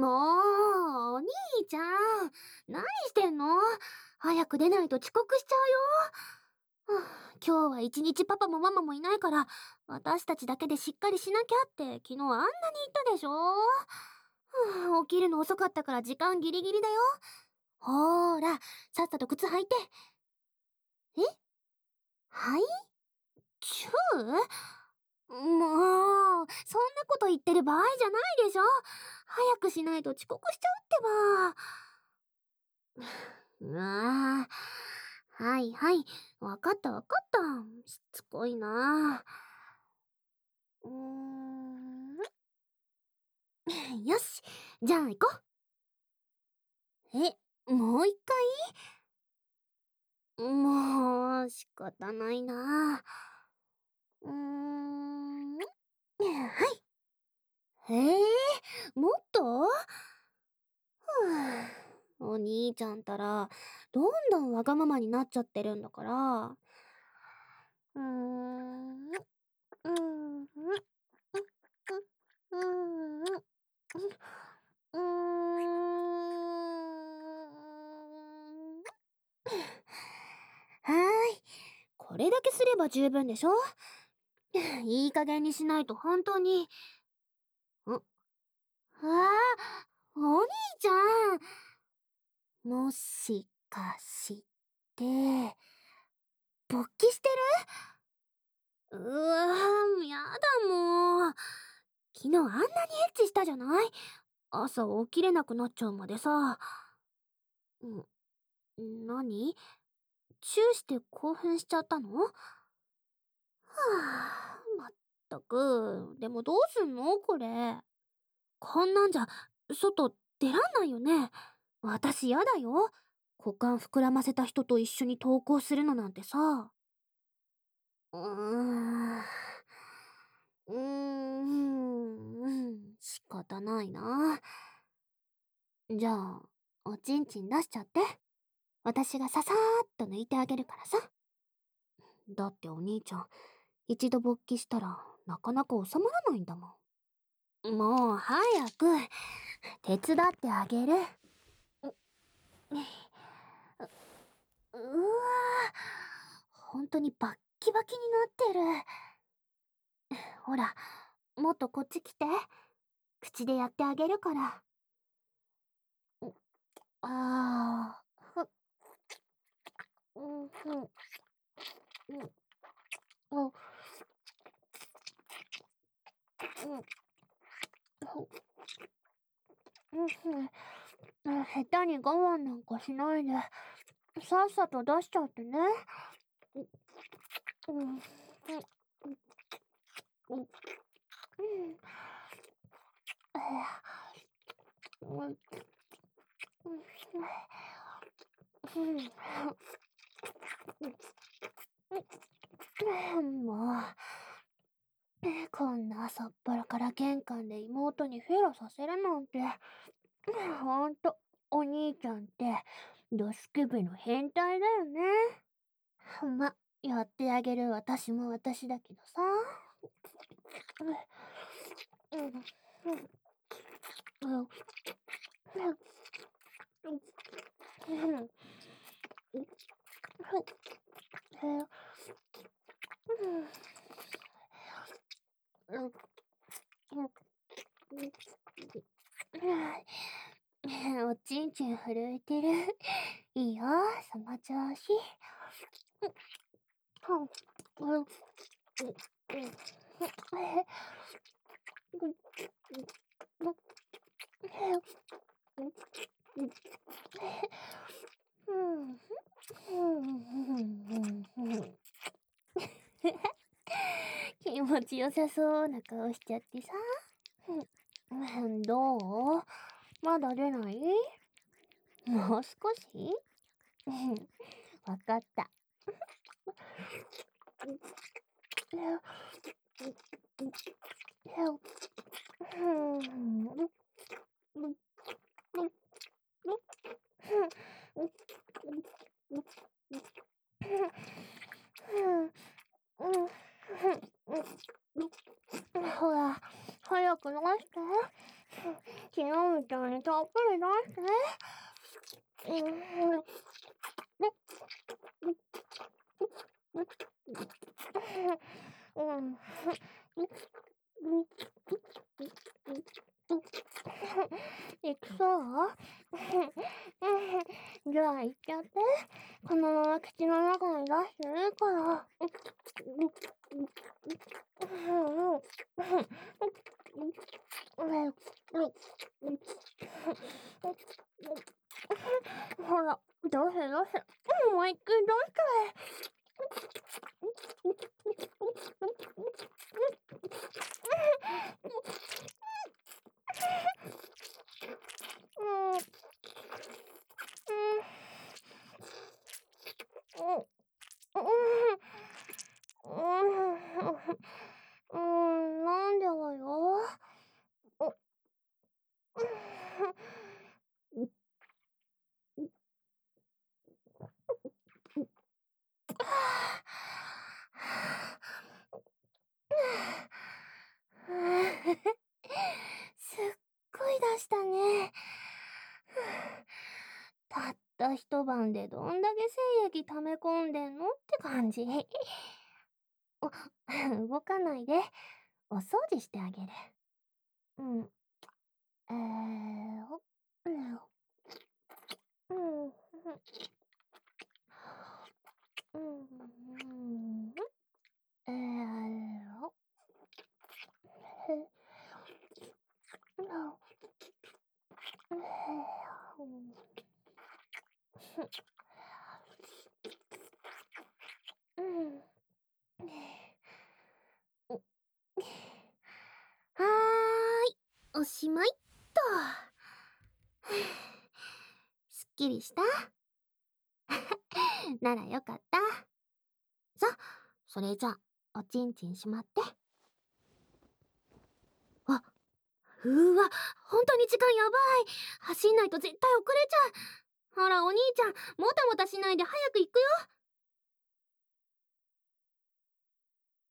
もう、お兄ちゃん、何してんの？早く出ないと遅刻しちゃうよ。今日は一日パパもママもいないから、私たちだけでしっかりしなきゃって昨日あんなに言ったでしょ？起きるの遅かったから時間ギリギリだよ。ほーら、さっさと靴履いて。え？はい？チュー？もう、そんなこと言ってる場合じゃないでしょ。早くしないと遅刻しちゃうってば。はいはい。わかったわかった。しつこいな。うーん。よし。じゃあ行こう。もう一回？もう、仕方ないな。はい。もっと？お兄ちゃんたら、どんどんわがままになっちゃってるんだから。うーん、うーん、うーん、うーん。はーい。これだけすれば十分でしょ？いい加減にしないと本当に。お兄ちゃん。もしかして、勃起してる？やだもう。昨日あんなにエッチしたじゃない？朝起きれなくなっちゃうまでさ。何？チューして興奮しちゃったの？はまったく。でもどうすんのこれ。こんなんじゃ、外出らんないよね。私やだよ。股間膨らませた人と一緒に登校するのなんてさ。うーん。仕方ないな。じゃあ、おちんちん出しちゃって。私がささーっと抜いてあげるからさ。だってお兄ちゃん、一度勃起したらなかなか収まらないんだもん。もう早く、手伝ってあげる。うわぁ、ほんとにバッキバキになってる。ほら、もっとこっち来て。口でやってあげるから。あー、ふん、うん、下手に我慢なんかしないで、さっさと出しちゃってね。うん、うん、うん、うん、もう、こんな朝っぱらから玄関で妹にフェラさせるなんて、ほんと、お兄ちゃんって、ドスケベの変態だよね。ま、やってあげる私も私だけどさ。うん、うん、うん、うん、おちんちん震えてる。いいよ、その調子。気持ちよさそうな顔しちゃってさ。どう？まだ出ない？もう少し？わかった。ほら、早く逃して。 昨日みたいにたっぷり出して。うん。いくそう？じゃあ行っちゃって。このまま口の中に出していいから。ほら、どうせどうせ。もう一回どうしてうん。なんでだよ。すっごい出したね。たった一晩でどんだけ精液溜め込んでんのって感じ。動かないで。お掃除してあげる。うん。ほっ。うん。うん。うん。ほっ。うん。はーい、おしまいっと。すっきりした？ならよかった。さ、それじゃあ、おちんちんしまって。あ、わ、本当に時間やばい。走んないと絶対遅れちゃう。ほら、お兄ちゃん、もたもたしないで早く行くよ。